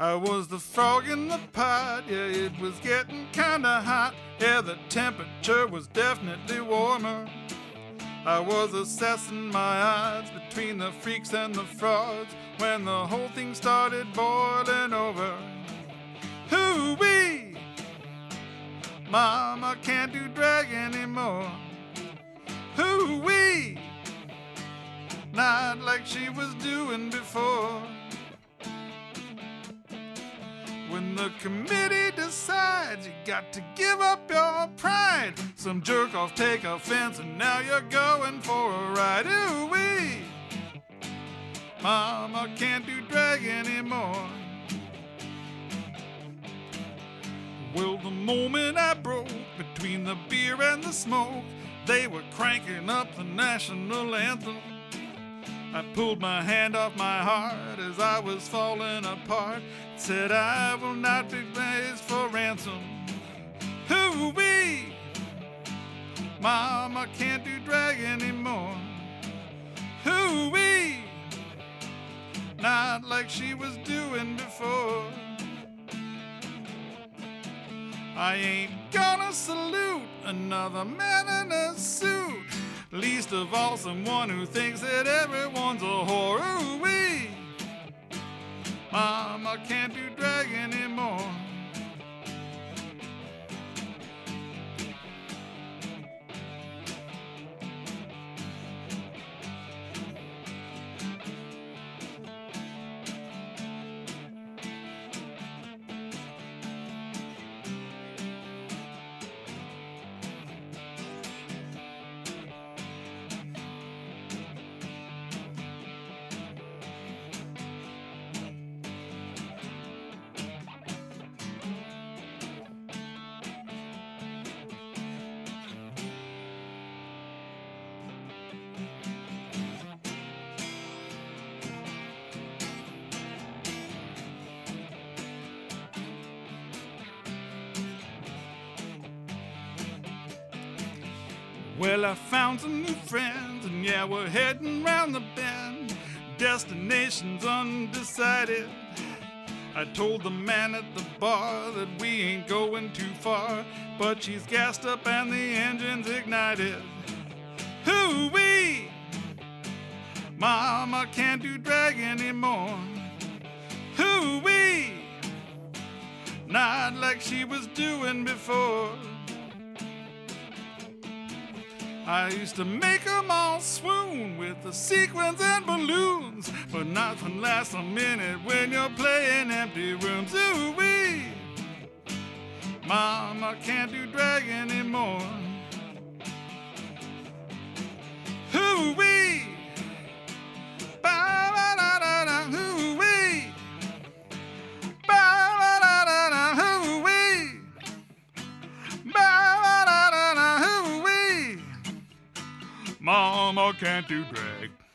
I was the frog in the pot, yeah, it was getting kinda hot. Yeah, the temperature was definitely warmer. I was assessing my odds between the freaks and the frauds when the whole thing started boiling over. Hoo-wee! Mama can't do drag anymore. Hoo-wee! Not like she was doing before. When the committee decides you got to give up your pride, some jerk off take offense and now you're going for a ride. Ooh-wee! Mama can't do drag anymore. Well, the moment I broke between the beer and the smoke, they were cranking up the national anthem. I pulled my hand off my heart as I was falling apart. Said I will not be placed for ransom. Hoo-wee! Mama can't do drag anymore. Hoo-wee! Not like she was doing before. I ain't gonna salute another man in a suit, least of all someone who thinks that everyone's a whore. Ooh-wee! Mama can't do drag anymore. Well, I found some new friends, and yeah, we're heading round the bend. Destination's undecided. I told the man at the bar that we ain't going too far, but she's gassed up and the engine's ignited. Hoo-wee! Mama can't do drag anymore. Hoo-wee! Not like she was doing before. I used to make 'em all swoon with the sequins and balloons, but nothing lasts a minute when you're playing empty rooms. Ooh-wee! Mama can't do drag anymore. Hoo-wee! Ba-da-da-da-da, hoo-wee! Ba-da-da-da-da, hoo-wee! Ba-da-da-da-da, hoo-wee! Mama can't do drag.